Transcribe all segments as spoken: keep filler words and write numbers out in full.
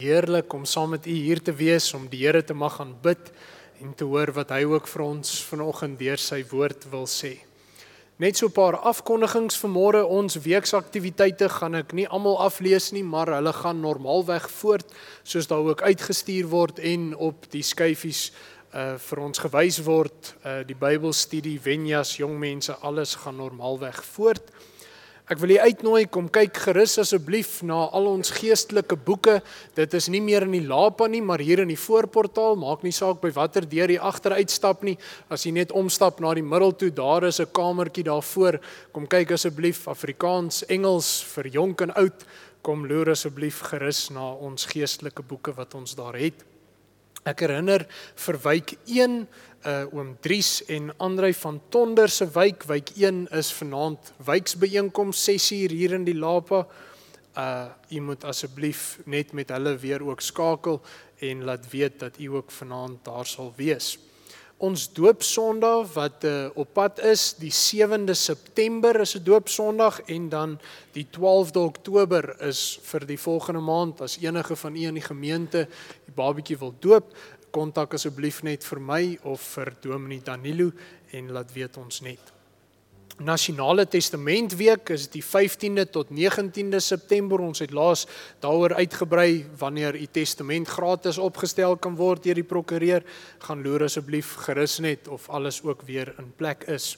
Heerlik om saam met u hier te wees, om die Here te mag aanbid en te hoor wat hy ook vir ons vanoggend deur sy woord wil sê. Net so 'n paar afkondigings vanmôre. Ons weeksaktiwiteite gaan ek nie almal aflees nie, maar hulle gaan normaalweg voort, soos daar ook uitgestuur word en op die skyfies uh, vir ons gewys word. Uh, die Bybelstudie, Wenjas, jong mense, alles gaan normaalweg voort. Ek wil u uitnooi, kom kyk gerus asseblief na al ons geestelike boeke. Dit is nie meer in die Lapa nie, maar hier in die voorportaal. Maak nie saak by watter deur jy agteruitstap nie. As jy net omstap na die middel toe, daar is 'n kamertjie daarvoor. Kom kyk asseblief, Afrikaans, Engels, vir jonk en oud. Kom loer asseblief gerus na ons geestelike boeke wat ons daar het. Ek herinner vir wyk een, uh, oom Dries en Andrei van Tonder se wyk. Wyk een is vanaand wyksbijeenkoms ses uur hier in die Lapa. Uh, u moet asseblief net met hulle weer ook skakel en laat weet dat u ook vanaand daar sal wees. Ons doopsondag wat uh, op pad is, die sewende September is 'n doopsondag en dan die twaalfde Oktober is vir die volgende maand. As enige van u in die gemeente die babatjie wil doop, kontak asseblief net vir my of vir Dominee Danilo en laat weet ons net. Nasionale Testamentweek is die vyftiende tot negentiende September. Ons het laas daaroor uitgebrei wanneer u testament gratis opgestel kan word deur die prokureur. Gaan loer asseblief gerus net of alles ook weer in plek is.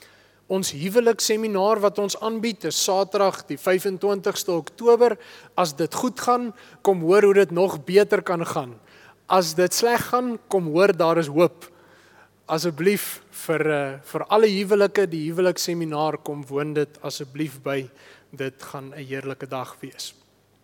Ons huweliksseminar wat ons aanbied is Saterdag die vyfentwintigste Oktober. As dit goed gaan, kom hoor hoe dit nog beter kan gaan. As dit sleg gaan, kom hoor daar is hoop. Asseblief vir, uh, vir alle huwelike, die huweliksseminar, kom woon dit asseblief by. Dit gaan 'n heerlike dag wees.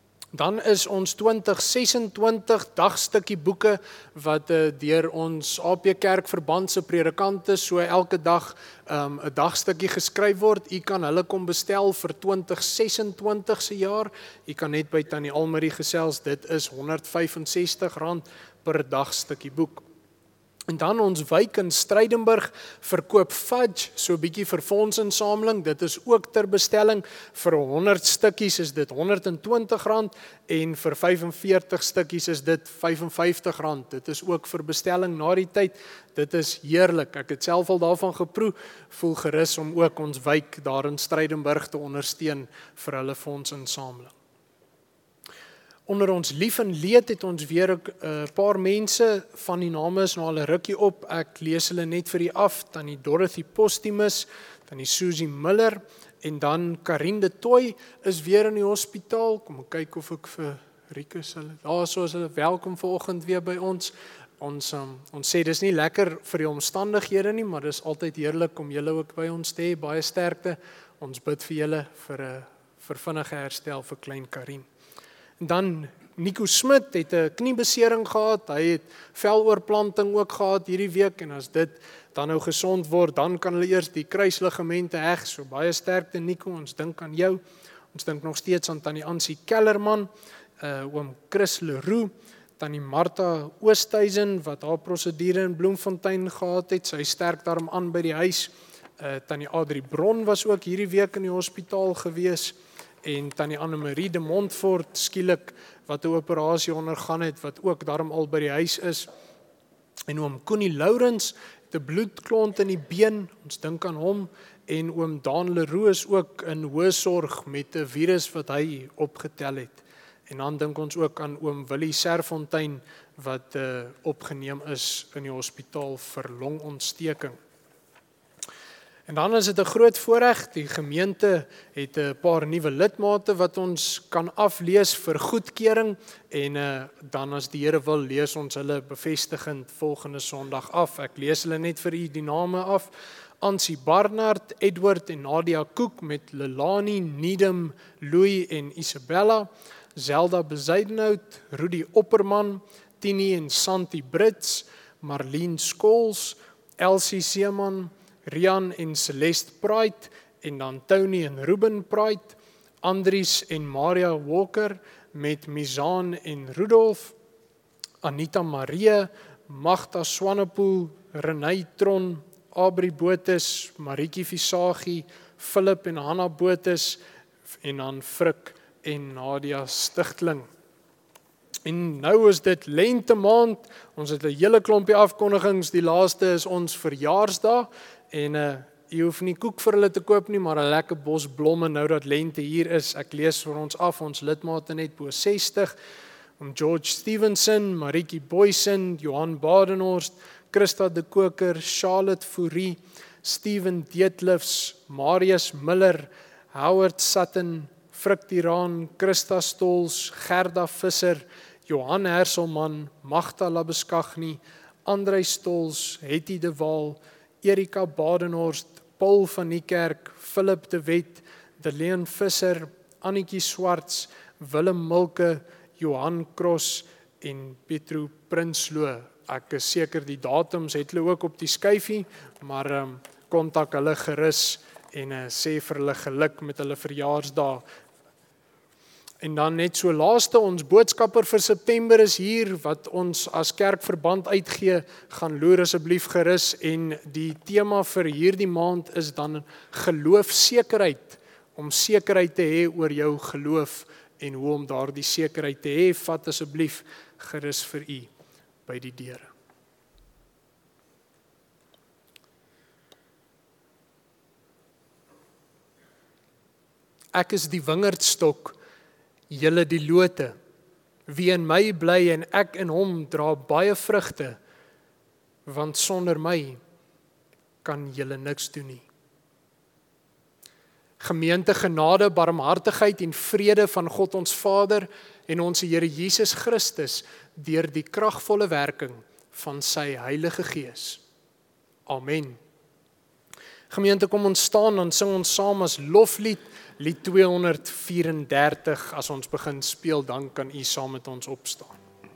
Dan is ons twintig sesentwintig dagstukkie boeke wat uh, deur ons A P Kerk verband se predikante so elke dag 'n um, dagstukkie geskryf word. U kan hulle kom bestel vir twintig sesentwintig se jaar. U kan net by Tannie Almarie gesels, dit is honderd vyfensestig rand per dagstukkie boek. En dan ons wyk in Stellenbosch verkoop fudge, so 'n bietjie vir fondsinsameling. Dit is ook ter bestelling. Vir honderd stukkies is dit honderd en twintig rand en vir vyfenveertig stukkies is dit vyf en vyftig rand. Dit is ook vir bestelling na die tyd. Dit is heerlik. Ek het self al daarvan geproe. Voel gerus om ook ons wyk daar in Stellenbosch te ondersteun vir hulle fondsinsameling. Onder ons lief en leed het ons weer 'n uh, paar mense van die name is na hulle rukkie op. Ek lees hulle net vir u af. Tannie Dorothy Postumus, Tannie Susie Miller en dan Karin de Toy is weer in die hospitaal. Kom ek kyk of ek vir Rikus hulle. Daar so is hulle welkom vanoggend weer by ons. Ons um, ons sê dis nie lekker vir die omstandighede nie, maar dis altyd heerlik om julle ook by ons te hê. Baie sterkte. Ons bid vir julle vir 'n vir vinnige herstel vir klein Karin. En dan Nico Smit het 'n kniebesering gehad, hy het veloorplanting ook gehad hierdie week en as dit dan nou gesond word, dan kan hulle eers die kruisligamente heg. So baie sterkte Nico, ons dink aan jou. Ons dink nog steeds aan Tannie Ansie Kellerman, uh, oom Chris Leroux, Tannie Martha Oosthuizen wat haar prosedure in Bloemfontein gehad het. Sy sterk daarom aan by die huis. Uh, Tannie Adrie Bron was ook hierdie week in die hospitaal gewees. En Tannie Annemarie de Montfort skielik wat 'n operasie ondergaan het, wat ook daarom al by die huis is. En oom Koenie Lourens het 'n bloedklont in die been, ons dink aan hom. En oom Daan Leroux is ook in hoë sorg met 'n virus wat hy opgetel het. En dan dink ons ook aan oom Willie Serfontein wat uh, opgeneem is in die hospitaal vir longontsteking. En dan is dit 'n groot voorreg, die gemeente het 'n paar nuwe lidmate wat ons kan aflees vir goedkeuring en uh, dan as die Here wil lees ons hulle bevestigend volgende Sondag af. Ek lees hulle net vir u die name af. Ansie Barnard, Edward en Nadia Koek met Lelani, Needham, Louis en Isabella, Zelda Bezuidenhout, Rudy Opperman, Tini en Santi Brits, Marlene Scholes, Elsie Seeman, Rian en Celeste Pride en dan Tony en Ruben Pride, Andries en Maria Walker met Mizaan en Rudolf, Anita Marie, Magda Swanepoel, Renée Tron, Abri Botes, Marietjie Visagie, Philip en Hanna Botes en dan Frik en Nadia Stigtling. En nou is dit lente maand, ons het 'n hele klompie afkondigings, die laaste is ons verjaarsdag, en uh, jy hoef nie koek vir hulle te koop nie, maar 'n lekker bos blomme nou dat lente hier is. Ek lees vir ons af, ons lidmate net bo sestig, om George Stevenson, Marieke Boysen, Johan Badenhorst, Christa de Koker, Charlotte Fourie, Steven Deetlefs, Marius Miller, Howard Sutton, Frik Tiraan, Christa Stols, Gerda Visser, Johan Herselman, Magda Labeskagni, Andrei Stols, Hetty de Waal, Erika Badenhorst, Paul van Niekerk, Philip de Wet, Deleen Visser, Annetjie Swarts, Willem Milke, Johan Cross en Petro Prinsloo. Ek is seker die datums het hulle ook op die skyfie, maar um, kontak hulle gerus en uh, sê vir hulle geluk met hulle verjaarsdag. En dan net so laaste, ons boodskapper vir September is hier, wat ons as kerkverband uitgee, gaan loer asseblief gerus, en die tema vir hierdie maand is dan geloofsekerheid, om sekerheid te hê oor jou geloof, en hoe om daardie sekerheid te hê, vat asseblief gerus vir u by die deure. Ek is die wingerdstok, julle die lote. Wie in my bly en ek in hom dra baie vrugte, want sonder my kan julle niks doen nie. Gemeente, genade, barmhartigheid en vrede van God ons Vader en ons Here Jesus Christus deur die kragvolle werking van sy Heilige Gees. Amen. Gemeente, kom ons staan, dan sing ons saam as loflied, lied tweehonderdvierendertig, as ons begin speel, dan kan u saam met ons opstaan.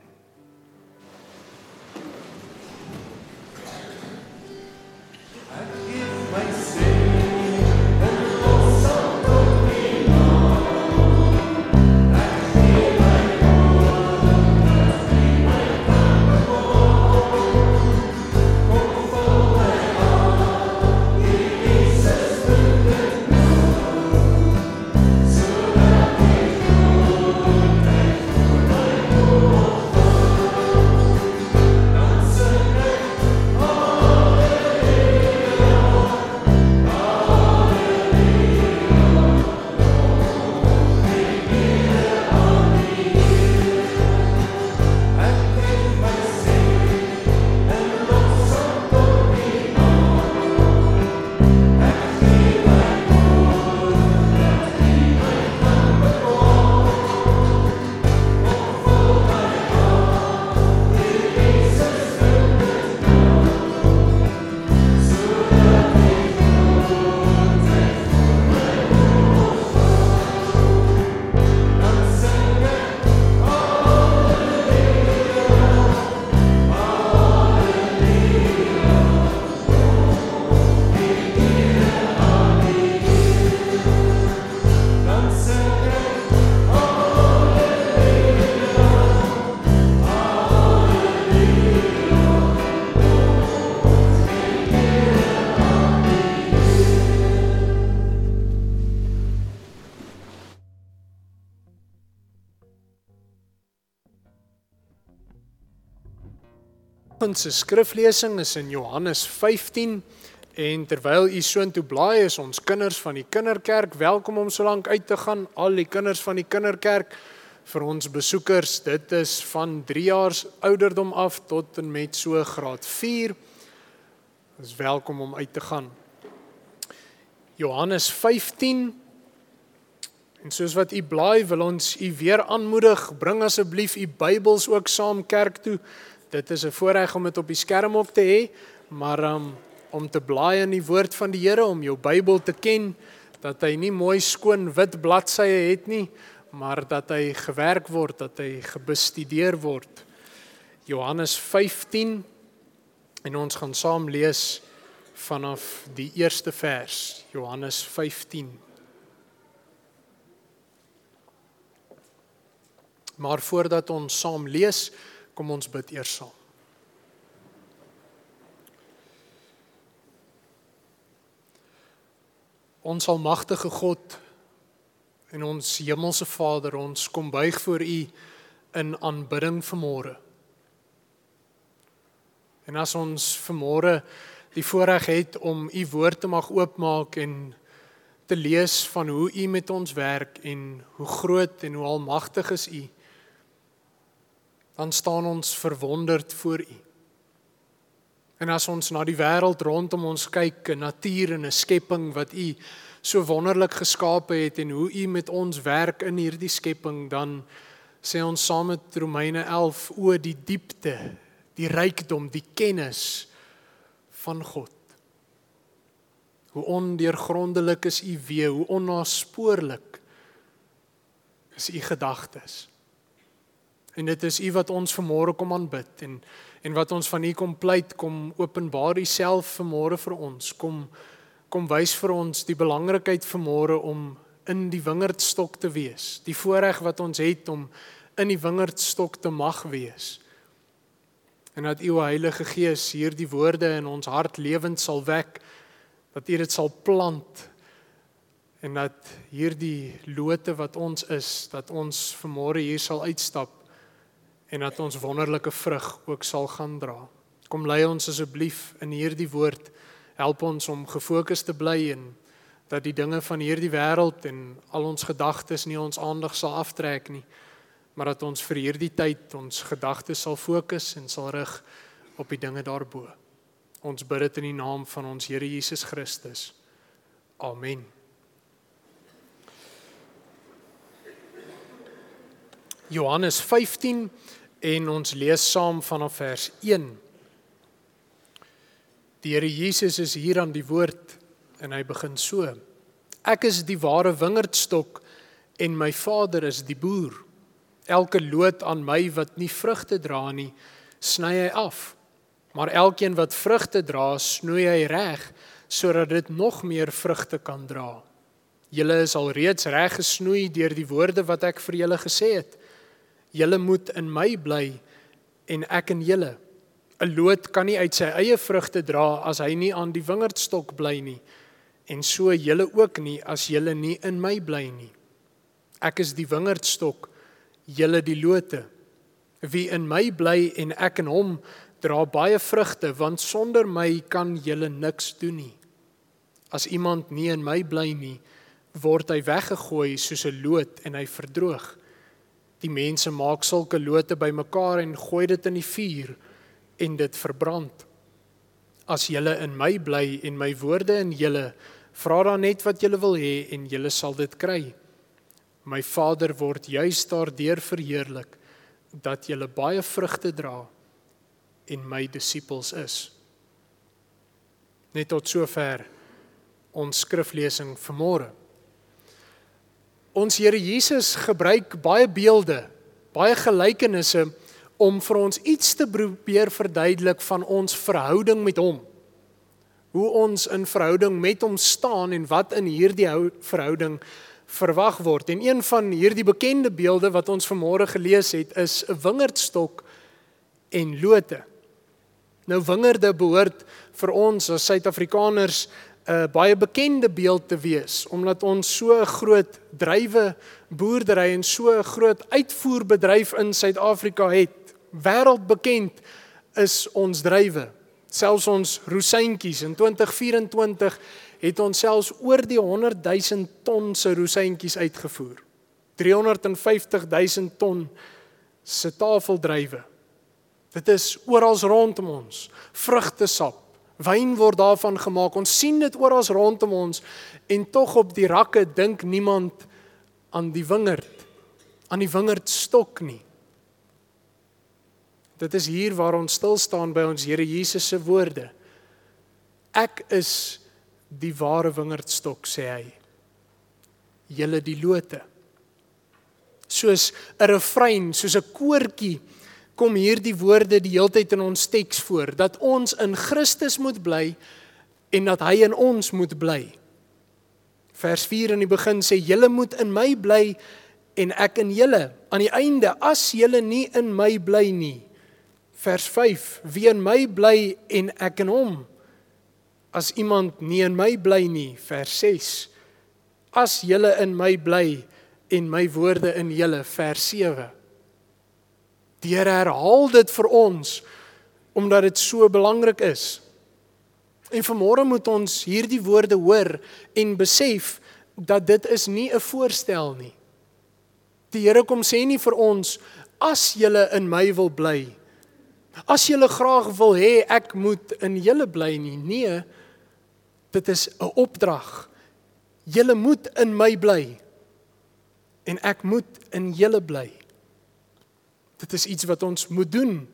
Se skriflesing is in Johannes vyftien, en terwyl u soontoe blaai, is ons kinders van die kinderkerk welkom om so lank uit te gaan. Al die kinders van die kinderkerk, vir ons besoekers, dit is van drie jaar ouderdom af tot en met so graad vier, is welkom om uit te gaan. Johannes vyftien, en soos wat u blaai, wil ons u weer aanmoedig, bring asseblief u Bybels ook saam kerk toe. Dit is 'n voorreg om dit op die skerm ook te hê, maar um, om te blaai in die woord van die Here, om jou Bybel te ken, dat hy nie mooi skoon wit bladsye het nie, maar dat hy gewerk word, dat hy gebestudeer word. Johannes vyftien, en ons gaan saam lees vanaf die eerste vers, Johannes vyftien. Maar voordat ons saam lees, kom ons bid eers saam. Ons almagtige God en ons hemelse Vader, ons kom buig voor U in aanbidding vanmôre. En as ons vanmôre die voorreg het om u woord te mag oopmaak en te lees van hoe u met ons werk en hoe groot en hoe almagtig is u, dan staan ons verwonderd voor u. En as ons na die wêreld rondom ons kyk, 'n natuur en 'n skepping wat u so wonderlik geskape het en hoe u met ons werk in hierdie skepping, dan sê ons saam met Romeine elf, o die diepte, die rykdom, die kennis van God. Hoe ondeurgrondelik is u weë, hoe onnaspoorlik is u gedagtes. En dit is u wat ons vanmôre kom aanbid en en wat ons van u kom pleit, kom openbaar u self vanmôre vir ons, kom kom wys vir ons die belangrikheid vanmôre om in die wingerdstok te wees, die voorreg wat ons het om in die wingerdstok te mag wees. En dat u Heilige Gees hierdie woorde in ons hart lewend sal wek, dat u dit sal plant en dat hierdie lote wat ons is, dat ons vanmôre hier sal uitstap en dat ons wonderlike vrug ook sal gaan dra. Kom lei ons asseblief in hierdie woord, help ons om gefokus te bly en dat die dinge van hierdie wêreld en al ons gedagtes nie ons aandag sal aftrek nie, maar dat ons vir hierdie tyd ons gedagtes sal fokus en sal rig op die dinge daarbo. Ons bid dit in die naam van ons Here Jesus Christus. Amen. Johannes vyftien en ons lees saam vanaf vers een. Die Here Jesus is hier aan die woord en hy begin so: Ek is die ware wingerdstok en my Vader is die boer. Elke loot aan my wat nie vrugte dra nie, sny hy af. Maar elkeen wat vrugte dra, snoei hy reg, sodat dit nog meer vrugte kan dra. Julle is al reeds reg gesnoei deur die woorde wat ek vir julle gesê het. Julle moet in my bly en ek in julle. 'n Loot kan nie uit sy eie vrugte dra as hy nie aan die wingerdstok bly nie, en so julle ook nie as julle nie in my bly nie. Ek is die wingerdstok, julle die lote. Wie in my bly en ek in hom, dra baie vrugte, want sonder my kan julle niks doen nie. As iemand nie in my bly nie, word hy weggegooi soos 'n loot en hy verdroog. Die mense maak sulke lote bymekaar en gooi dit in die vuur en dit verbrand. As julle in my bly en my woorde in julle, vra dan net wat julle wil hê en julle sal dit kry. My Vader word juis daardeur verheerlik, dat julle baie vrugte dra en my disippels is. Net tot sover ons skriflesing vanmôre. Ons Here Jesus gebruik baie beelde, baie gelykenisse om vir ons iets te probeer verduidelik van ons verhouding met hom. Hoe ons in verhouding met hom staan en wat in hierdie verhouding verwag word. En een van hierdie bekende beelde wat ons vanmôre gelees het, is 'n wingerdstok en lote. Nou wingerde behoort vir ons as Suid-Afrikaners 'n baie bekende beeld te wees, omdat ons so 'n groot druiwe boerdery en so 'n groot uitvoerbedryf in Suid-Afrika het. Wêreldbekend is ons druiwe. Selfs ons rosyntjies in twintig vyf en twintig het ons selfs oor die honderd duisend ton se rosyntjies uitgevoer. driehonderd vyftig duisend ton se tafeldruiwe. Dit is oral rondom ons. Vrugtesap, wyn word daarvan gemaak. Ons sien dit oral rondom ons en tog op die rakke dink niemand aan die wingerd, aan die wingerdstok nie. Dit is hier waar ons stil staan by ons Here Jesus se woorde. Ek is die ware wingerdstok, sê hy. Julle die lote. Soos 'n refrein, soos 'n koortjie, kom hierdie woorde die heeltyd in ons teks voor, dat ons in Christus moet bly en dat hy in ons moet bly. Vers vier in die begin sê, julle moet in my bly en ek in julle. Aan die einde, as julle nie in my bly nie. Vers vyf, wie in my bly en ek in hom. As iemand nie in my bly nie. Vers ses, as julle in my bly en my woorde in julle. Vers sewe. Die Here herhaal dit vir ons, omdat dit so belangrik is. En vanmôre moet ons hierdie woorde hoor en besef, dat dit is nie 'n voorstel nie. Die Here kom sê nie vir ons, as julle in my wil bly, as julle graag wil hê, ek moet in julle bly nie. Nee, dit is 'n opdrag. Julle moet in my bly, en ek moet in julle bly. Dit is iets wat ons moet doen.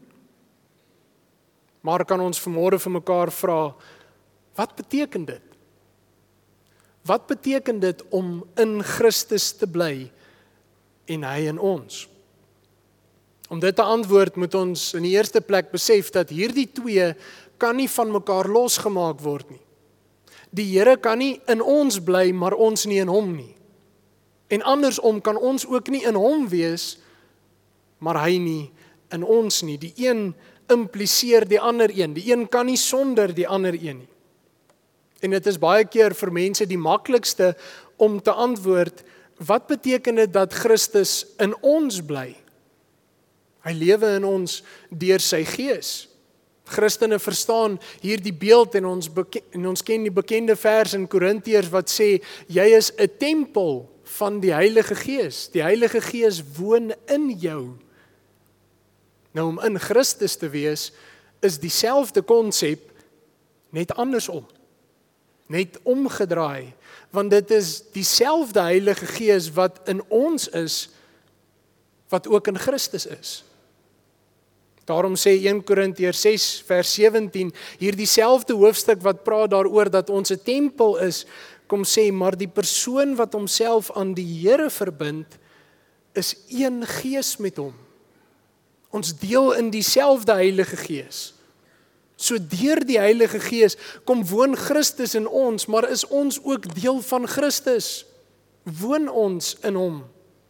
Maar kan ons vanmôre vir mekaar vra, wat beteken dit? Wat beteken dit om in Christus te bly en hy in ons? Om dit te antwoord moet ons in die eerste plek besef dat hierdie twee kan nie van mekaar losgemaak word nie. Die Here kan nie in ons bly, maar ons nie in hom nie. En andersom kan ons ook nie in hom wees, maar hy nie in ons nie. Die een impliseer die ander een. Die een kan nie sonder die ander een nie. En dit is baie keer vir mense die maklikste om te antwoord, wat beteken dit dat Christus in ons bly? Hy lewe in ons deur sy Gees. Christene verstaan hierdie beeld en ons, beke- en ons ken die bekende vers in Korintiërs wat sê, jy is 'n tempel van die Heilige Gees. Die Heilige Gees woon in jou. Nou om in Christus te wees, is dieselfde konsep, net andersom. Net omgedraai, want dit is dieselfde Heilige Gees wat in ons is, wat ook in Christus is. Daarom sê een Korintiërs ses vers sewentien, hier dieselfde hoofstuk wat praat daaroor dat ons 'n tempel is, kom sê, maar die persoon wat homself aan die Here verbind, is een gees met hom. Ons deel in dieselfde Heilige Gees. So deur die Heilige Gees kom woon Christus in ons, maar is ons ook deel van Christus? Woon ons in hom?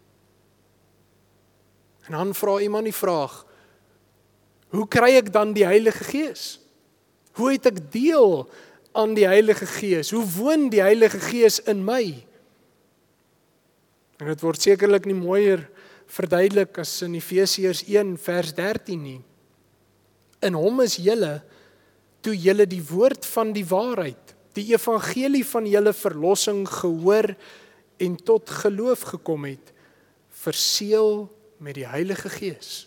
En dan vra iemand die vraag, hoe kry ek dan die Heilige Gees? Hoe het ek deel aan die Heilige Gees? Hoe woon die Heilige Gees in my? En dit word sekerlik nie mooier verduidelik as in Efesiërs een vers dertien nie. In hom is julle, toe julle die woord van die waarheid, die evangelie van julle verlossing gehoor en tot geloof gekom het, verseël met die Heilige Gees.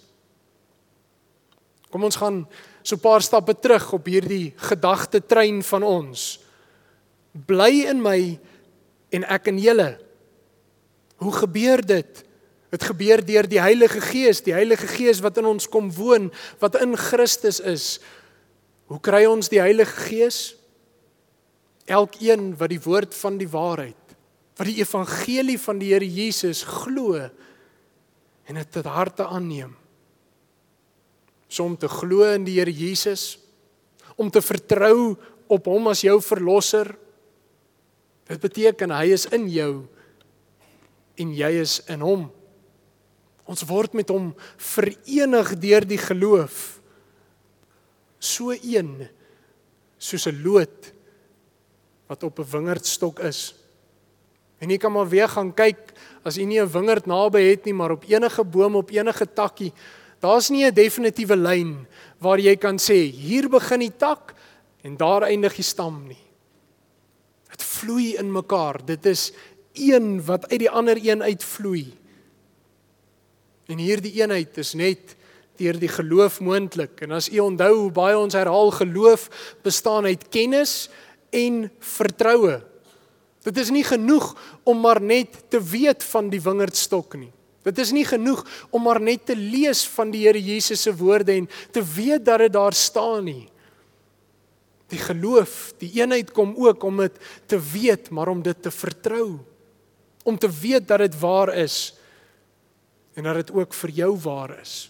Kom ons gaan so 'n paar stappe terug op hierdie gedagtetrein van ons. Bly in my en ek in julle. Hoe gebeur dit? Dit gebeur deur die Heilige Gees, die Heilige Gees wat in ons kom woon, wat in Christus is. Hoe kry ons die Heilige Gees? Elkeen wat die woord van die waarheid, wat die evangelie van die Here Jesus glo en dit tot harte aanneem. So om te glo in die Here Jesus, om te vertrou op hom as jou verlosser, dit beteken hy is in jou en jy is in hom. Ons word met hom verenig deur die geloof. So een, soos 'n loot wat op 'n wingerdstok is. En jy kan maar weer gaan kyk, as jy nie 'n wingerd naby het nie, maar op enige boom, op enige takkie, daar's nie 'n definitiewe lyn waar jy kan sê, hier begin die tak en daar eindig die stam nie. Dit vloei in mekaar, dit is een wat uit die ander een uitvloei. En hierdie eenheid is net deur die geloof moontlik. En as u onthou hoe baie ons herhaal, geloof bestaan uit kennis en vertroue. Dit is nie genoeg om maar net te weet van die wingerdstok nie. Dit is nie genoeg om maar net te lees van die Here Jesus se woorde en te weet dat dit daar staan nie. Die geloof, die eenheid kom ook om dit te weet, maar om dit te vertrou. Om te weet dat dit waar is en dat dit ook vir jou waar is.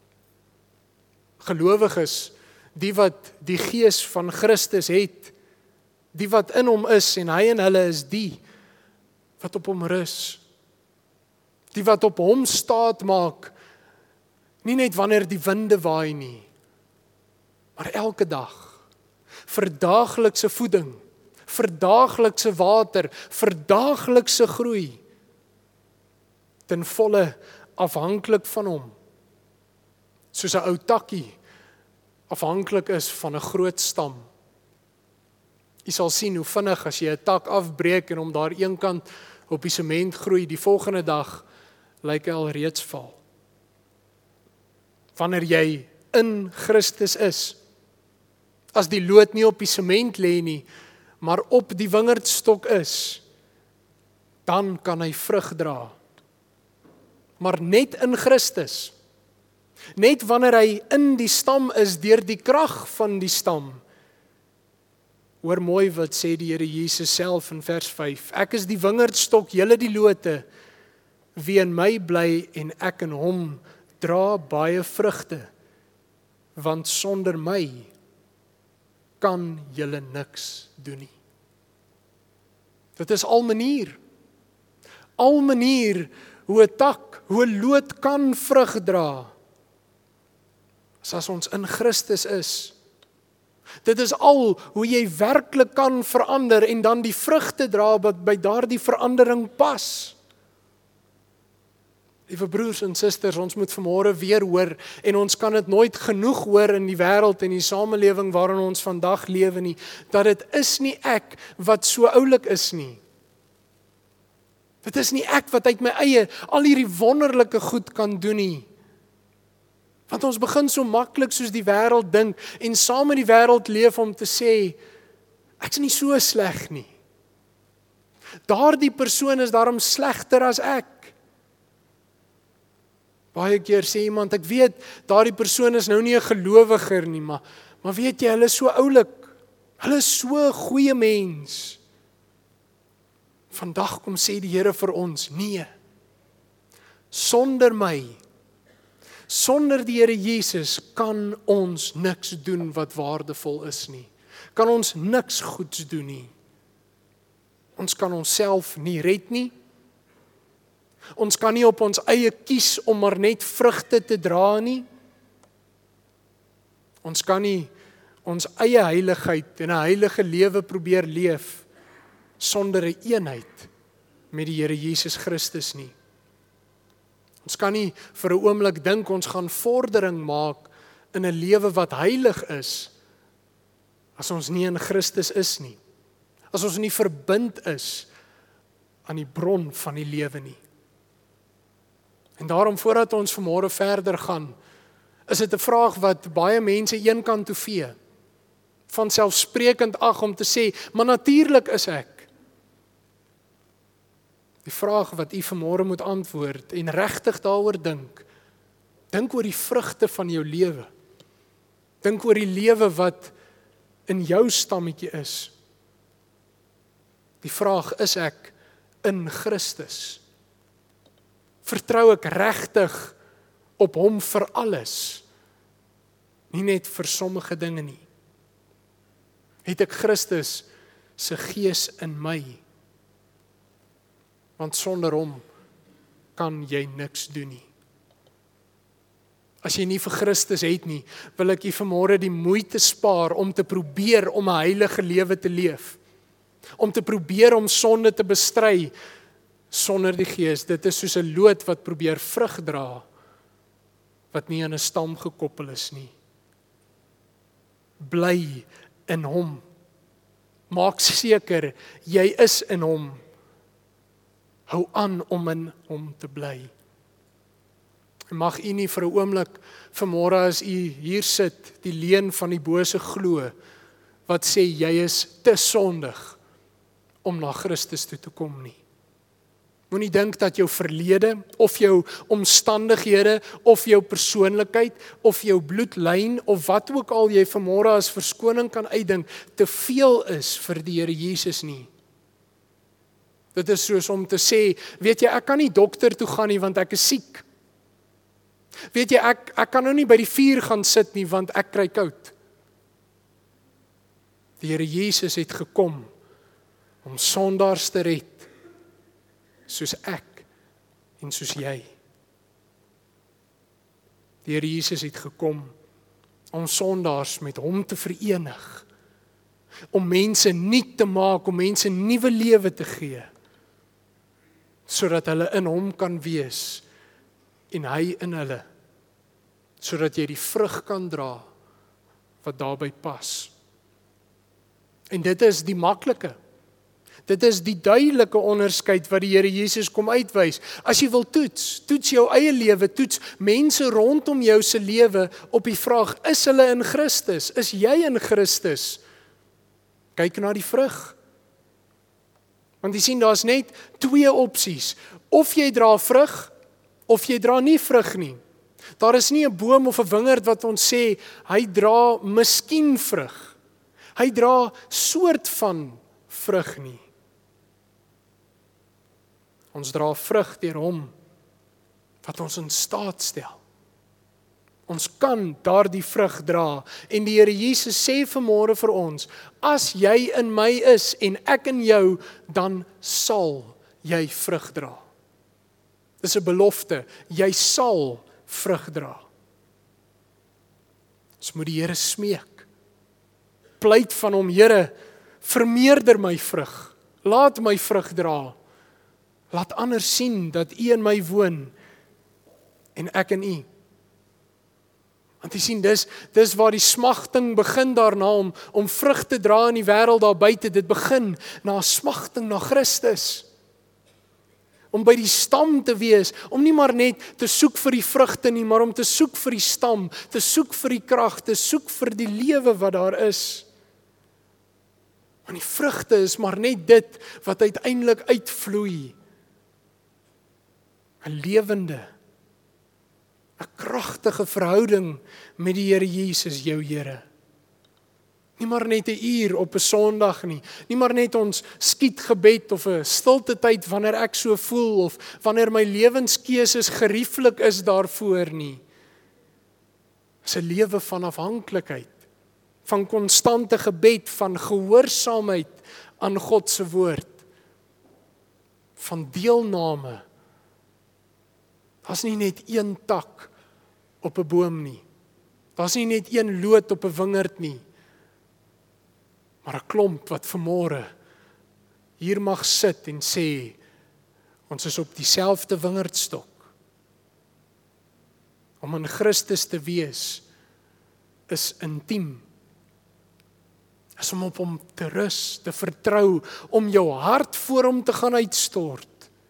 Gelowiges, die wat die Gees van Christus het, die wat in hom is en hy en hulle is die wat op hom rus. Die wat op hom staat maak, nie net wanneer die winde waai nie, maar elke dag, vir daaglikse voeding, vir daaglikse water, vir daaglikse groei, ten volle afhanklik van hom. soos 'n ou takkie afhanklik is van 'n groot stam. Jy sal sien hoe vinnig as jy 'n tak afbreek en om daar een kant op die sement groei, die volgende dag lyk hy al reeds val. Wanneer jy in Christus is, as die lood nie op die sement lê nie, maar op die wingerdstok is, dan kan hy vrug dra. Maar net in Christus, net wanneer hy in die stam is, deur die krag van die stam. Hoor mooi wat sê die Here Jesus self in vers vyf. Ek is die wingerdstok, julle die lote. Wie in my bly en ek in hom, dra baie vrugte. Want sonder my kan julle niks doen nie. Dit is al manier. Al manier hoe 'n tak, hoe 'n loot kan vrug dra. As ons in Christus is. Dit is al hoe jy werklik kan verander en dan die vrugte dra wat by daardie verandering pas. Liewe broers en susters, ons moet vanmôre weer hoor en ons kan dit nooit genoeg hoor in die wêreld en die samelewing waarin ons vandag lewe nie, dat dit is nie ek wat so oulik is nie. Dit is nie ek wat uit my eie al hierdie wonderlike goed kan doen nie. Want ons begin so maklik soos die wêreld dink en saam met die wêreld leef om te sê, ek is nie so sleg nie. Daardie persoon is daarom slegter as ek. Baie keer sê iemand, ek weet, daardie persoon is nou nie 'n gelowiger nie, maar, maar weet jy, hulle is so oulik. Hulle is so 'n goeie mens. Vandag kom sê die Here vir ons, nee. Sonder my, sonder die Here Jesus kan ons niks doen wat waardevol is nie. Kan ons niks goeds doen nie. Ons kan onsself nie red nie. Ons kan nie op ons eie kies om maar net vrugte te dra nie. Ons kan nie ons eie heiligheid en 'n heilige lewe probeer leef sonder 'n eenheid met die Here Jesus Christus nie. Ons kan nie vir 'n oomblik dink ons gaan vordering maak in 'n lewe wat heilig is as ons nie in Christus is nie. As ons nie verbind is aan die bron van die lewe nie. En daarom voordat ons vanmôre verder gaan, is dit 'n vraag wat baie mense een kant toe vee. Van selfsprekend ag om te sê, maar natuurlik is ek. Die vraag wat u vanmôre moet antwoord en regtig daaroor dink. Dink oor die vrugte van jou lewe. Dink oor die lewe wat in jou stammetjie is. Die vraag, is ek in Christus? Vertrou ek regtig op hom vir alles? Nie net vir sommige dinge nie. Het ek Christus se gees in my? Want sonder hom kan jy niks doen nie. As jy nie vir Christus het nie, wil ek jy vanmôre die moeite spaar om te probeer om 'n heilige lewe te leef. Om te probeer om sonde te bestry sonder die Gees. Dit is soos 'n loot wat probeer vrug dra, wat nie aan 'n stam gekoppel is nie. Bly in hom. Maak seker jy is in hom. Hou aan om in hom te bly. Mag u nie vir 'n oomblik vanmôre as u hier sit, die leuen van die bose glo, wat sê jy is te sondig om na Christus toe te kom nie. Moenie dink dat jou verlede, of jou omstandighede, of jou persoonlikheid, of jou bloedlyn, of wat ook al jy vanmôre as verskoning kan uitdink, te veel is vir die Here Jesus nie. Dit is soos om te sê, weet jy, ek kan nie dokter toe gaan nie, want ek is siek. Weet jy, ek, ek kan nou nie by die vuur gaan sit nie, want ek kry koud. Die Here Jesus het gekom om sondaars te red, soos ek en soos jy. Die Here Jesus het gekom om sondaars met hom te verenig, om mense nuut te maak, om mense nuwe lewe te gee, sodat hulle in hom kan wees en hy in hulle. sodat jy die vrug kan dra wat daarbey pas. En dit is die maklike. Dit is die duidelike onderskeid wat die Here Jesus kom uitwys. As jy wil toets, toets jou eie lewe, toets mense rondom jou se lewe op die vraag, is hulle in Christus? Is jy in Christus? Kyk na die vrug. Want jy sien, daar's net twee opsies. Of jy dra vrug, of jy dra nie vrug nie. Daar is nie 'n boom of 'n wingerd wat ons sê, hy dra miskien vrug. Hy dra soort van vrug nie. Ons dra vrug deur hom wat ons in staat stel. Ons kan daardie vrug dra en die Here Jesus sê vanmôre vir ons, as jy in my is en ek in jou, dan sal jy vrug dra. Dis 'n belofte, jy sal vrug dra. Ons moet die Here smeek. Pleit van hom, Here, vermeerder my vrug. Laat my vrug dra. Laat ander sien dat U in my woon en ek in U. Want jy sien, dis, dis waar die smagting begin daarna om, om vrug te dra in die wêreld daar buite. Dit begin na smagting na Christus. Om by die stam te wees, om nie maar net te soek vir die vrugte nie, maar om te soek vir die stam, te soek vir die krag, te soek vir die lewe wat daar is. Want die vrugte is maar net dit wat uiteindelik uitvloei. 'n lewende, 'n kragtige verhouding met die Here Jesus, jou Here. Nie maar net 'n uur op 'n Sondag nie, nie maar net ons skietgebed of 'n stilte tyd wanneer ek so voel of wanneer my lewenskeuses gerieflik is daarvoor nie. Dis 'n lewe van afhanklikheid, van konstante gebed, van gehoorsaamheid aan God se woord, van deelname. Daar's nie net een tak op 'n boom nie. Daar's nie net een loot op 'n wingerd nie. Maar 'n klomp wat vanmôre hier mag sit en sê, ons is op dieselfde wingerdstok. Om in Christus te wees is intiem. Is om op hom te rus, te vertrou, om jou hart voor hom te gaan uitstort.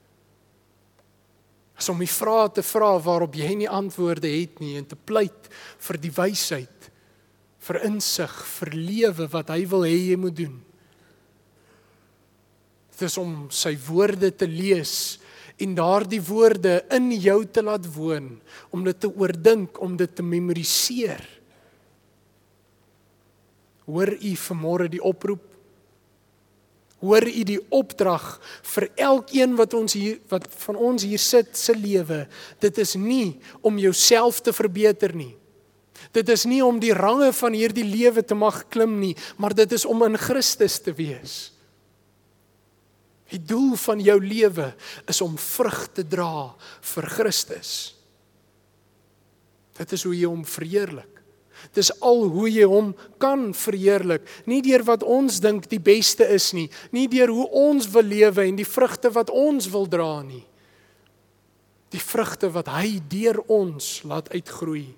Is om die vrae te vra waarop jy nie antwoorde het nie en te pleit vir die wysheid, vir insig, vir lewe wat hy wil hê jy moet doen. Dit is om sy woorde te lees en daardie woorde in jou te laat woon, om dit te oordink, om dit te memoriseer. Hoor u vanmôre die oproep? Hoor u die opdrag vir elkeen wat ons hier wat van ons hier sit se lewe? Dit is nie om jouself te verbeter nie. Dit is nie om die range van hierdie lewe te mag klim nie, maar dit is om in Christus te wees. Die doel van jou lewe is om vrug te dra vir Christus. Dit is hoe jy hom verheerlik. Dit is al hoe jy hom kan verheerlik, nie deur wat ons dink die beste is nie, nie deur hoe ons wil lewe en die vrugte wat ons wil dra nie. Die vrugte wat hy deur ons laat uitgroei.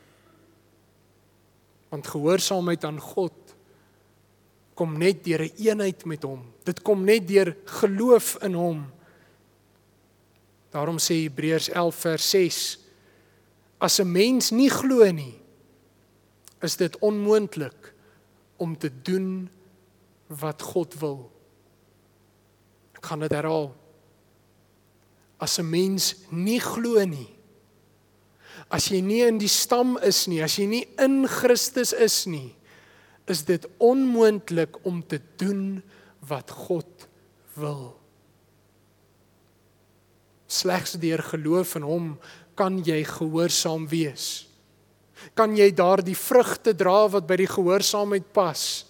Want gehoorsaamheid aan God kom net deur 'n eenheid met hom. Dit kom net deur geloof in hom. Daarom sê Hebreërs elf vers ses, as 'n mens nie glo nie, is dit onmoontlik om te doen wat God wil. Ek gaan dit herhaal. As 'n mens nie glo nie, as jy nie in die stam is nie, as jy nie in Christus is nie, is dit onmoontlik om te doen wat God wil. Slegs deur geloof in hom kan jy gehoorsaam wees. Kan jy daardie vrugte dra wat by die gehoorsaamheid pas?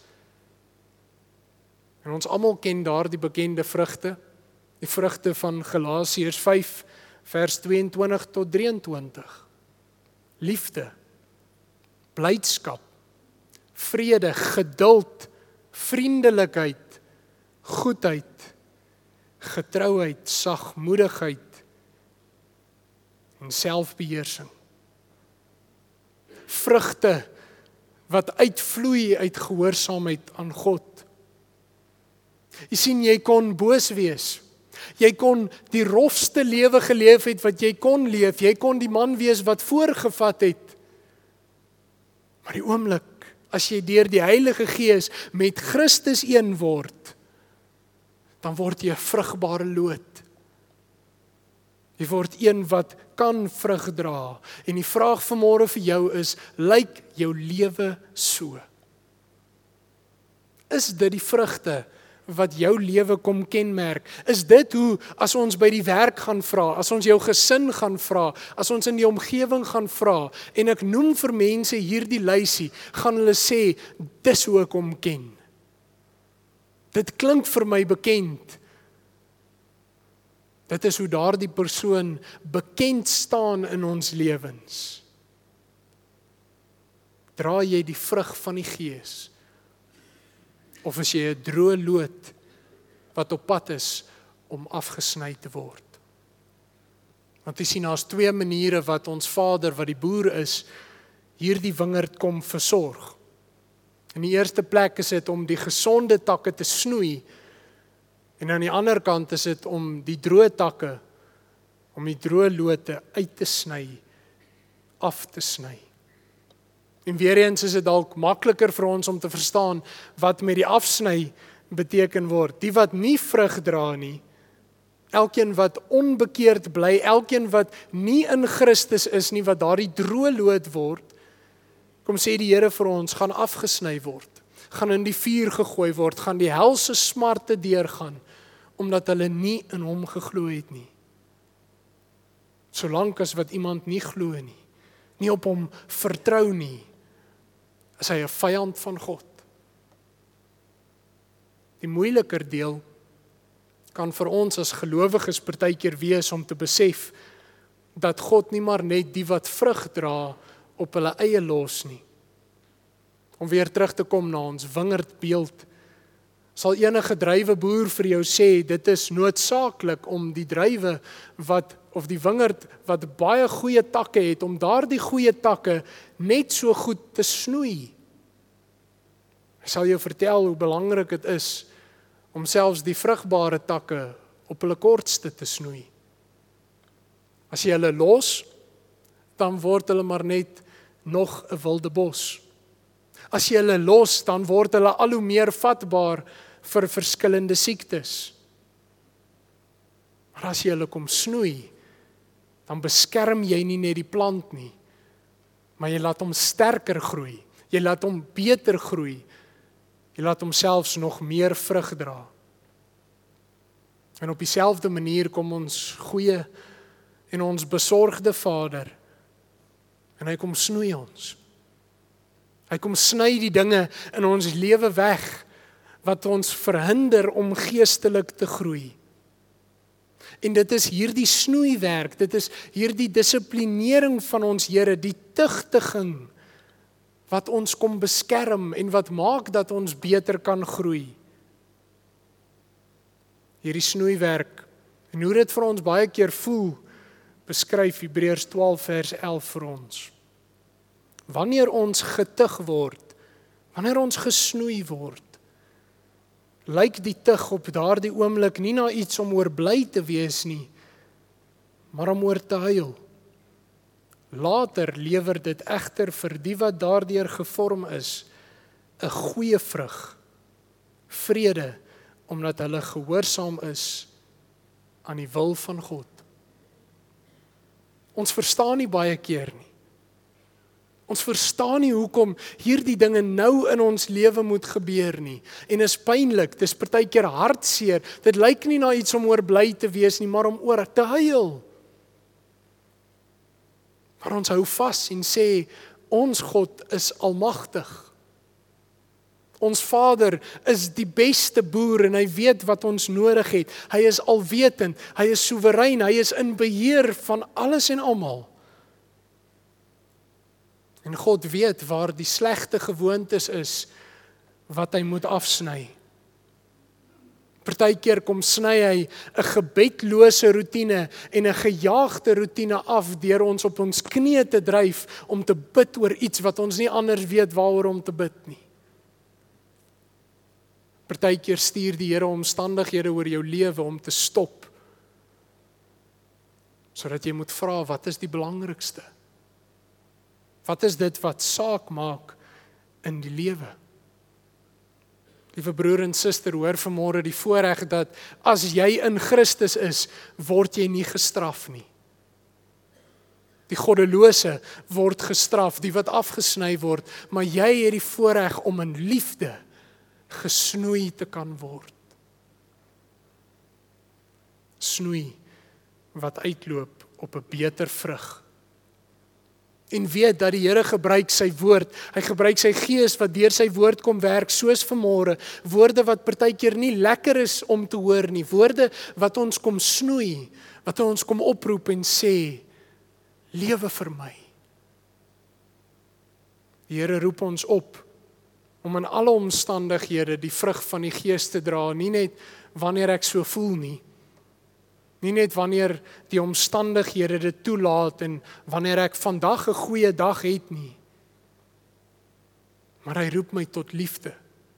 En ons almal ken daardie bekende vrugte, die vrugte van Galasiërs vyf vers tweeëntwintig tot drieëntwintig. Liefde, blydskap, vrede, geduld, vriendelikheid, goedheid, getrouheid, sagmoedigheid en selfbeheersing. vrugte wat uitvloei uit gehoorsaamheid aan God. Jy sien, jy kon boos wees. Jy kon die rofste lewe geleef het wat jy kon leef. Jy kon die man wees wat voorgevat het. Maar die oomblik, as jy deur die Heilige Gees met Christus een word, dan word jy 'n vrugbare loot. Jy word een wat kan vrug dra. En die vraag vanmôre vir jou is, lyk jou lewe so? Is dit die vrugte wat jou lewe kom kenmerk? Is dit hoe, as ons by die werk gaan vra, as ons jou gesin gaan vra, as ons in die omgewing gaan vra, en ek noem vir mense hierdie lysie, gaan hulle sê, dis hoe ek hom ken. Dit klink vir my bekend. Dit is hoe daardie persoon bekend staan in ons lewens. Dra jy die vrug van die Gees? Of is jy 'n droë loot wat op pad is om afgesny te word? Want jy sien, daar's twee maniere wat ons Vader, wat die boer is, hierdie wingerd kom versorg. In die eerste plek is dit om die gesonde takke te snoei, en aan die ander kant is dit om die droë takke, om die droë lote uit te sny, af te sny. En weer eens is dit dalk makliker vir ons om te verstaan wat met die afsny beteken word. Die wat nie vrug dra nie, elkeen wat onbekeerd bly, elkeen wat nie in Christus is nie, wat daardie droë loot word, kom sê die Here vir ons, gaan afgesny word, gaan in die vuur gegooi word, gaan die helse smarte deurgaan, omdat hulle nie in hom geglo het nie. Solank as wat iemand nie glo nie, nie op hom vertrou nie, is hy 'n vyand van God. Die moeiliker deel kan vir ons as gelowiges partykeer wees om te besef dat God nie maar net die wat vrug dra op hulle eie los nie. Om weer terug te kom na ons wingerdbeeld, sal enige druiweboer vir jou sê, dit is noodsaaklik om die druiwe wat, of die wingerd wat baie goeie takke het, om daardie goeie takke net so goed te snoei. Ek sal jou vertel hoe belangrik dit is om selfs die vrugbare takke op hulle kortste te snoei. As jy hulle los, dan word hulle maar net nog 'n wilde bos. As jy hulle los, dan word hulle al hoe meer vatbaar vir verskillende siektes. Maar as jy hulle kom snoei, dan beskerm jy nie net die plant nie, maar jy laat hom sterker groei, jy laat hom beter groei, jy laat hom selfs nog meer vrug dra. En op dieselfde manier kom ons goeie en ons besorgde Vader, en hy kom snoei ons. Hy kom sny die dinge in ons lewe weg, wat ons verhinder om geestelik te groei. En dit is hierdie snoeiwerk, dit is hierdie dissiplinering van ons Here, die tugtiging, wat ons kom beskerm en wat maak dat ons beter kan groei. Hierdie snoeiwerk, en hoe dit vir ons baie keer voel, beskryf Hebreërs twaalf vers elf vir ons. Wanneer ons getug word, wanneer ons gesnoei word, lyk die tug op daardie oomblik nie na iets om oor bly te wees nie, maar om oor te huil. Later lewer dit egter vir die wat daardeur gevorm is, 'n goeie vrug, vrede, omdat hulle gehoorsaam is aan die wil van God. Ons verstaan nie baie keer nie. Ons verstaan nie hoekom hierdie dinge nou in ons lewe moet gebeur nie. En is pynlik, dis partykeer hartseer. Dit lyk nie na iets om oor bly te wees nie, maar om oor te huil. Maar ons hou vas en sê, ons God is almagtig. Ons Vader is die beste boer en hy weet wat ons nodig het. Hy is alwetend, hy is soewerein, hy is in beheer van alles en almal. En God weet waar die slegte gewoontes is wat hy moet afsny. Partykeer kom sny hy 'n gebedlose roetine en 'n gejaagde roetine af deur ons op ons knieë te dryf om te bid oor iets wat ons nie anders weet waaroor om te bid nie. Partykeer stuur die Here omstandighede oor jou lewe om te stop, sodat jy moet vra, wat is die belangrikste? Wat is dit wat saak maak in die lewe? Liewe broer en suster, hoor vanmôre die voorreg dat as jy in Christus is, word jy nie gestraf nie. Die goddelose word gestraf, die wat afgesny word, maar jy het die voorreg om in liefde gesnoei te kan word. Snoei wat uitloop op 'n beter vrug. En weet dat die Here gebruik sy woord, hy gebruik sy gees wat deur sy woord kom werk, soos vanmôre, woorde wat partykeer nie lekker is om te hoor nie, woorde wat ons kom snoei, wat ons kom oproep en sê, lewe vir my. Die Here roep ons op om in alle omstandighede die vrug van die Gees te dra, nie net wanneer ek so voel nie, nie net wanneer die omstandighede dit toelaat en wanneer ek vandag 'n goeie dag het nie, maar hy roep my tot liefde,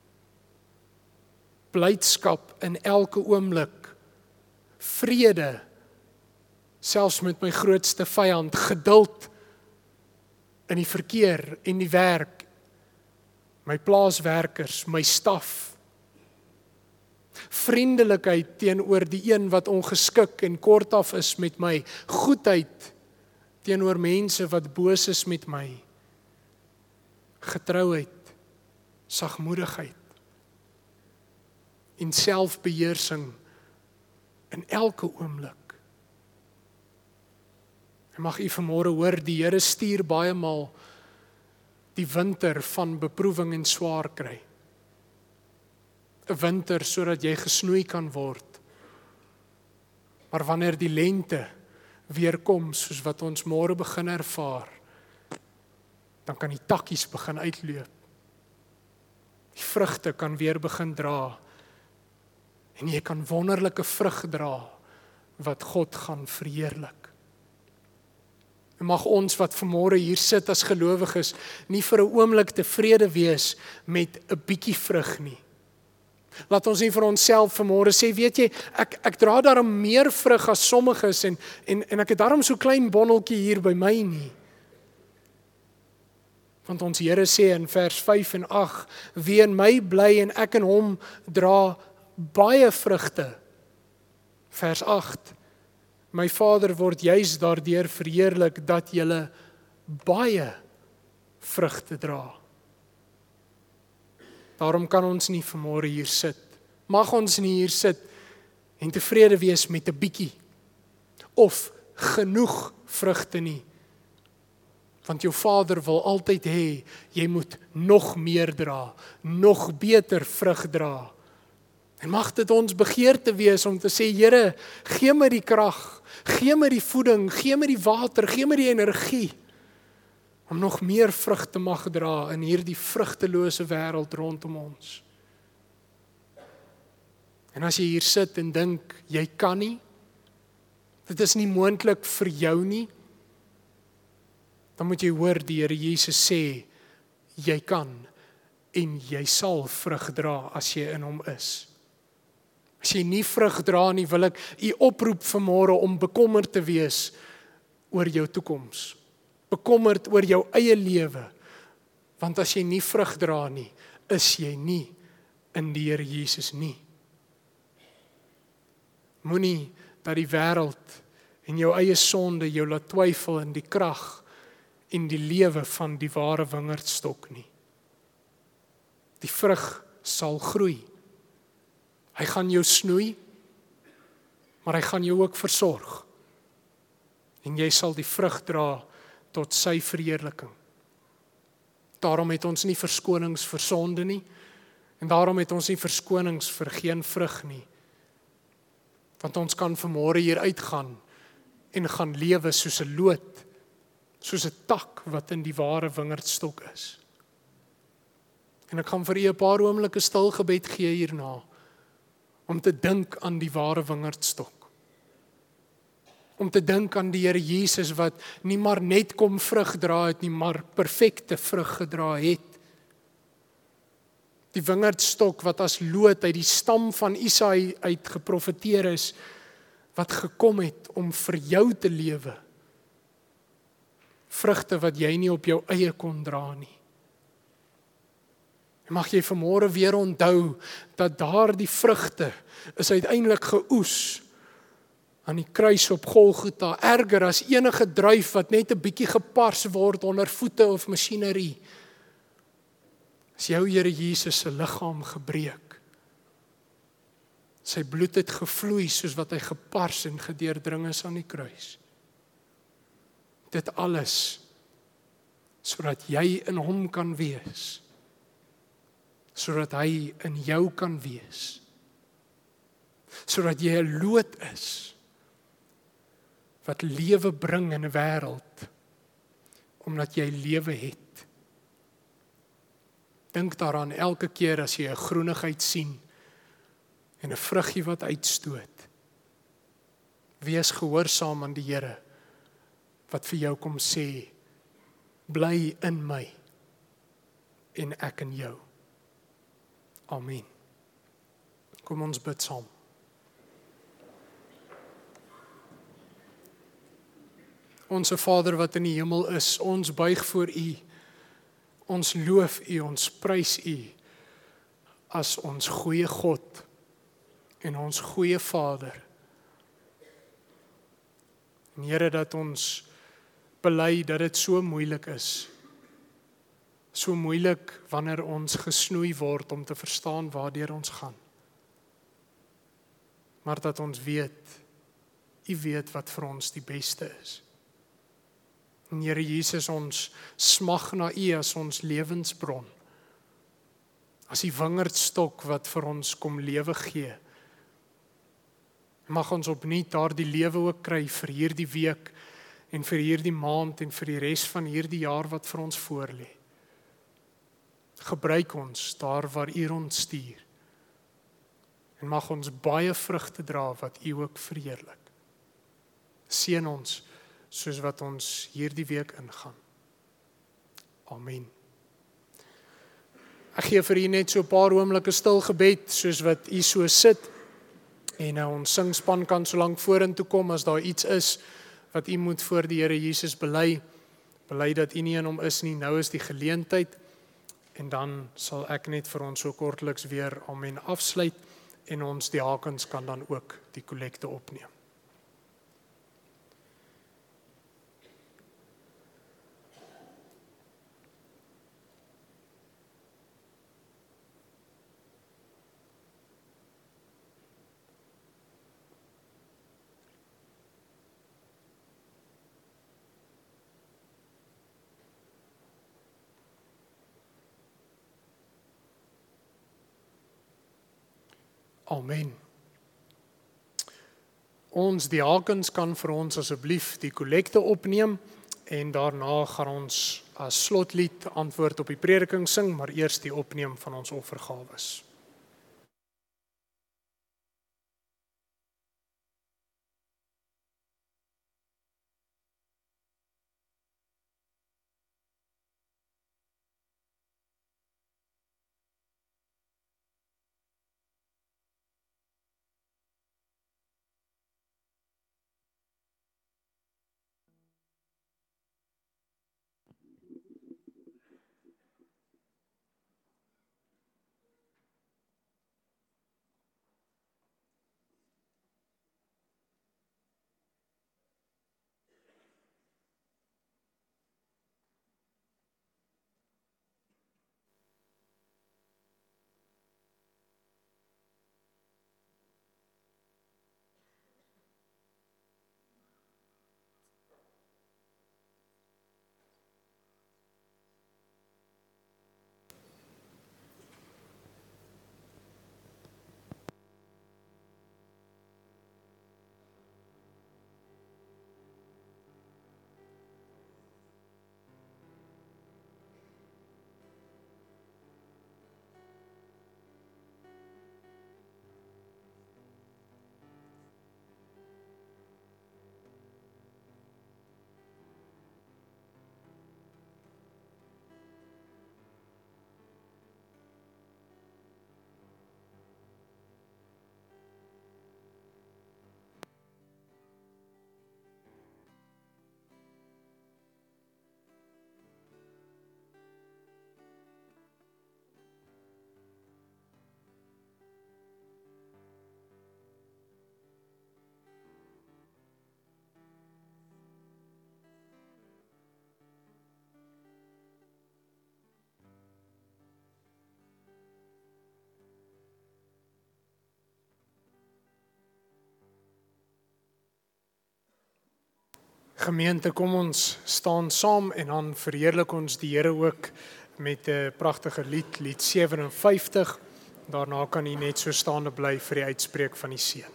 blydskap in elke oomblik, vrede, selfs met my grootste vyand, geduld in die verkeer en die werk, my plaaswerkers, my staf, vriendelikheid teenoor die een wat ongeskik en kortaf is met my, goedheid teenoor mense wat boos is met my, getrouheid, sagmoedigheid en selfbeheersing in elke oomblik. En mag u vanmôre hoor, die Here stuur baie maal die winter van beproewing en swaar kry. 'n Winter sodat jy gesnoei kan word. Maar wanneer die lente weer kom, soos wat ons môre begin ervaar, dan kan die takkies begin uitloop. Die vrugte kan weer begin dra. En jy kan wonderlike vrug dra wat God gaan verheerlik. En mag ons wat vanmôre hier sit as gelowiges nie vir 'n oomblik tevrede wees met 'n bietjie vrug nie. Laat ons nie vir onsself vanmôre sê, weet jy, ek ek dra daarom meer vrug as sommiges en en en ek het daarom so klein bondeltjie hier by my nie. Want ons Here sê in vers vyf en agt, wie in my bly en ek in hom, dra baie vrugte. Vers agt, my Vader word juis daardeur verheerlik dat julle baie vrugte dra. Daarom kan ons nie vanmôre hier sit. Mag ons nie hier sit en tevrede wees met 'n bietjie of genoeg vrugte nie. Want jou Vader wil altyd hê jy moet nog meer dra, nog beter vrug dra. En mag dit ons begeerte wees om te sê, Here, gee my die krag, gee my die voeding, gee my die water, gee my die energie om nog meer vrug te mag dra in hierdie vrugtelose wêreld rondom ons. En as jy hier sit en dink, jy kan nie, dit is nie moontlik vir jou nie, dan moet jy hoor die Here Jesus sê, jy kan en jy sal vrug dra as jy in hom is. As jy nie vrug dra nie, wil ek u oproep vanmôre om bekommerd te wees oor jou toekoms. Bekommerd oor jou eie lewe, want as jy nie vrug dra nie, is jy nie in die Here Jesus nie. Moenie dat die wêreld en jou eie sonde jou laat twyfel in die krag en die lewe van die ware wingerdstok nie. Die vrug sal groei. Hy gaan jou snoei, maar hy gaan jou ook versorg. En jy sal die vrug dra tot sy verheerliking. Daarom het ons nie verskonings vir sonde nie, en daarom het ons nie verskonings vir geen vrug nie. Want ons kan vanmôre hier uitgaan en gaan lewe soos 'n loot, soos 'n tak wat in die ware wingerdstok is. En ek gaan vir u 'n paar oomblikke stil gebed gee hierna, om te dink aan die ware wingerdstok. Om te dink aan die Here Jesus wat nie maar net kom vrug dra het nie, maar perfekte vrug gedra het. Die wingerdstok wat as loot uit die stam van Isaai uit geprofeteer is, wat gekom het om vir jou te lewe. Vrugte wat jy nie op jou eie kon dra nie. En mag jy vanmôre weer onthou dat daardie vrugte is uiteindelik geoes aan die kruis op Golgotha, erger as enige druif wat net 'n bietjie gepars word onder voete of masjinerie. Is jou Here Jesus se liggaam gebreek. Sy bloed het gevloei soos wat hy gepars en gedeurdring is aan die kruis. Dit alles sodat jy in hom kan wees. Sodat hy in jou kan wees. Sodat jy 'n loot is wat lewe bring in 'n wêreld omdat jy lewe het. Dink daaraan elke keer as jy 'n groenigheid sien en 'n vruggie wat uitstoot. Wees gehoorsaam aan die Here wat vir jou kom sê, bly in my en ek in jou. Amen. Kom ons bid saam. Onse Vader wat in die hemel is, ons buig voor U. Ons loof U, ons prys U as ons goeie God en ons goeie Vader. En Here, dat ons bely dat dit so moeilik is. So moeilik wanneer ons gesnoei word om te verstaan waardeur ons gaan. Maar dat ons weet, U weet wat vir ons die beste is. En Here Jesus, ons smag na U as ons lewensbron. As die wingerdstok wat vir ons kom lewe gee. Mag ons opnuut daardie lewe ook kry vir hierdie week en vir hierdie maand en vir die res van hierdie jaar wat vir ons voorlê. Gebruik ons daar waar U ons stuur. En mag ons baie vrugte dra wat U ook verheerlik. Seën ons soos wat ons hierdie week ingaan. Amen. Ek gee vir U net so 'n paar oomblikke stil gebed, soos wat U so sit, en nou ons singspan kan so lank vorentoe kom as daar iets is wat U moet voor die Here Jesus bely, bely dat U nie in hom is nie, nou is die geleentheid, en dan sal ek net vir ons so kortliks weer amen afsluit, en ons diakens kan dan ook die kollekte opneem. Amen. Ons diakens kan vir ons asseblief die kollekte opneem en daarna gaan ons as slotlied antwoord op die prediking sing, maar eers die opneem van ons offergawes. Gemeente, kom ons staan saam en dan verheerlik ons die Here ook met 'n pragtige lied, lied vysewenvyftig. Daarna kan u net so staande bly vir die uitspreek van die seën.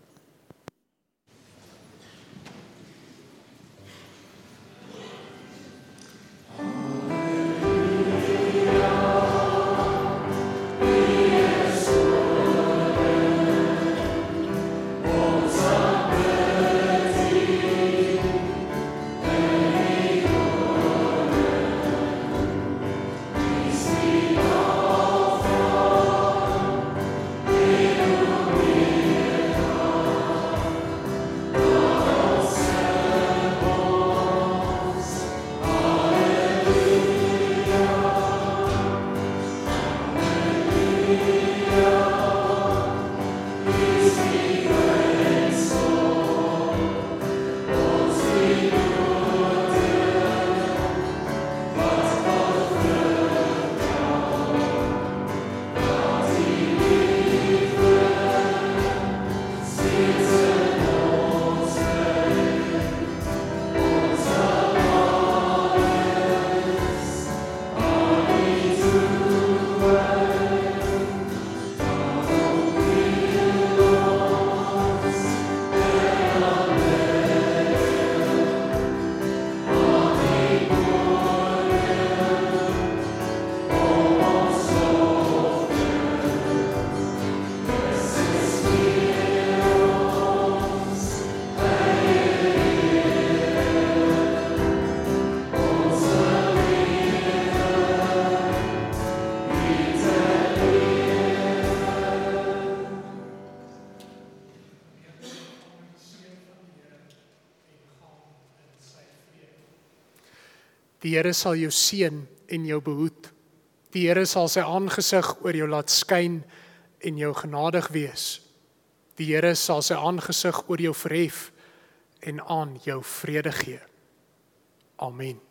Die Here sal jou seën en jou behoed. Die Here sal sy aangesig oor jou laat skyn en jou genadig wees. Die Here sal sy aangesig oor jou verhef en aan jou vrede gee. Amen.